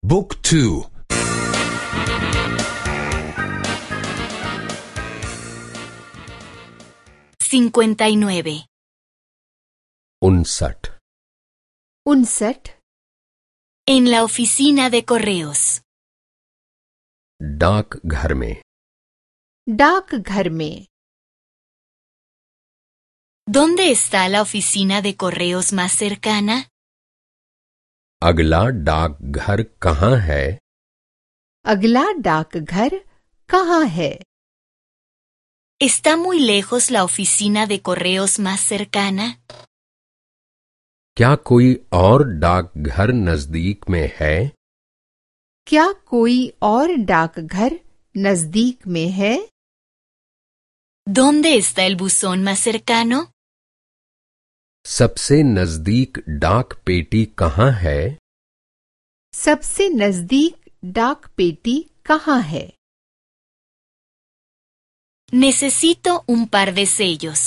Book 2. 59. 59. 59. En la oficina de correos. डाकघर में. डाकघर में. ¿Dónde está la oficina de correos más cercana? अगला डाकघर कहाँ है? अगला डाकघर कहाँ है? ¿Está muy lejos la oficina de correos más cercana? क्या कोई और डाकघर नजदीक में है? क्या कोई और डाकघर नजदीक में है? ¿Dónde está el buzón más cercano? सबसे नजदीक डाक पेटी कहाँ है? सबसे नजदीक डाक पेटी कहाँ है? Necesito un par de sellos.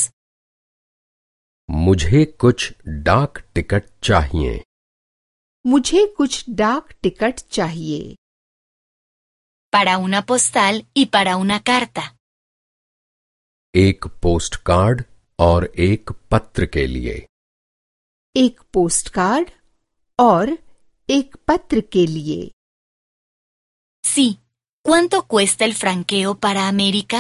मुझे कुछ डाक टिकट चाहिए. मुझे कुछ डाक टिकट चाहिए. Para una postal y para una carta. एक पोस्ट कार्ड और एक पत्र के लिए. एक पोस्ट कार्ड और एक पत्र के लिए. Sí. ¿Cuánto cuesta el franqueo para América?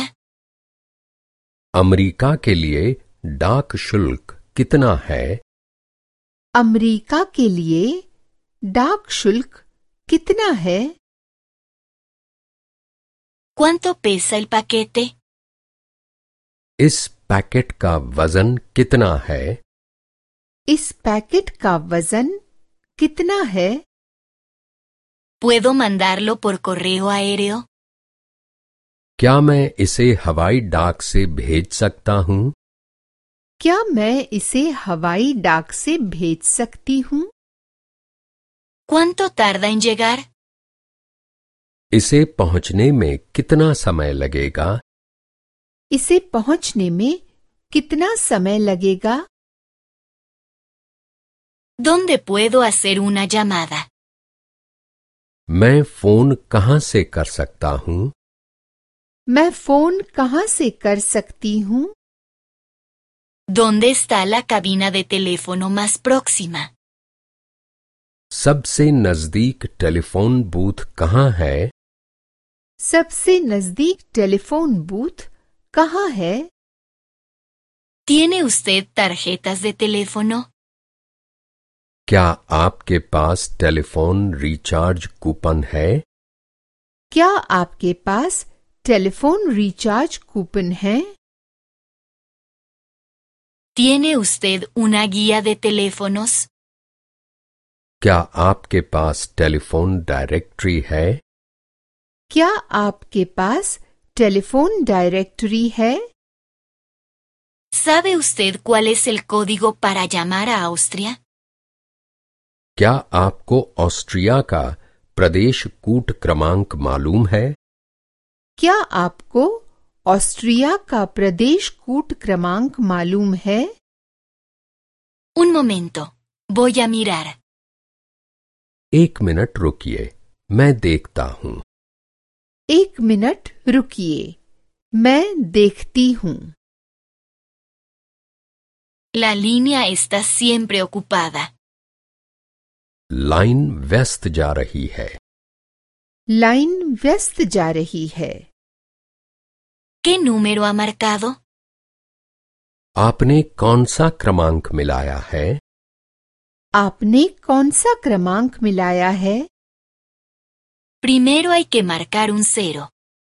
America के लिए डाक शुल्क कितना है? अमेरिका के लिए डाक शुल्क कितना है? ¿Cuánto pesa el paquete? इस पैकेट का वजन कितना है? इस पैकेट का वजन कितना है? ¿Puedo mandarlo por correo aéreo? क्या मैं इसे हवाई डाक से भेज सकता हूँ? क्या मैं इसे हवाई डाक से भेज सकती हूँ? ¿Cuánto tarda en llegar? इसे पहुंचने में कितना समय लगेगा? इसे पहुंचने में कितना समय लगेगा? ¿Dónde puedo hacer una llamada? मैं फोन कहाँ से कर सकता हूँ? मैं फोन कहाँ से कर सकती हूँ? ¿Dónde está la cabina de teléfono más próxima? सबसे नजदीक टेलीफोन बूथ कहाँ है? सबसे नजदीक टेलीफोन बूथ कहाँ है? ¿Tiene usted tarjetas de teléfono? क्या आपके पास टेलीफोन रिचार्ज कूपन है? क्या आपके पास टेलीफोन रिचार्ज कूपन है? ¿Tiene usted una guía de teléfonos? क्या आपके पास टेलीफोन डायरेक्टरी है? क्या आपके पास टेलीफोन डायरेक्टरी है? ¿Sabe usted cuál es el código para llamar a Austria? क्या आपको ऑस्ट्रिया का प्रदेश कूट क्रमांक मालूम है? क्या आपको ऑस्ट्रिया का प्रदेश कूट क्रमांक मालूम है? Un momento. Voy a mirar. एक मिनट रुकिए, मैं देखता हूँ. एक मिनट रुकिए, मैं देखती हूँ. La línea está siempre ocupada. Line व्यस्त जा रही है. लाइन व्यस्त जा रही है. ¿Qué número ha marcado? आपने कौन सा क्रमांक मिलाया है? आपने कौन सा क्रमांक मिलाया है? Primero hay que marcar un 0.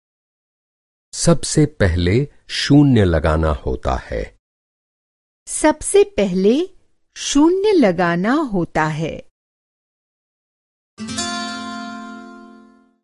सबसे पहले शून्य लगाना होता है. सबसे पहले शून्य लगाना होता है.